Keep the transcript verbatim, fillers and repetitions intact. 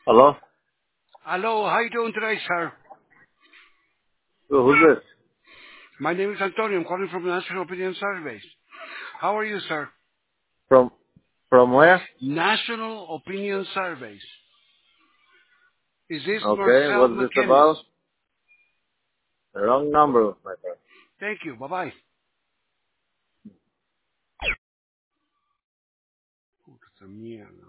Hello? Hello, how you doing today, sir? Who- Who's this? My name is Antonio. I'm calling from the National Opinion Surveys. How are you, sir? From from where? National Opinion Surveys. Is this Okay, Marcel what's this McInnes? about? The wrong number, my friend. Thank you. Bye-bye. Puta mierda.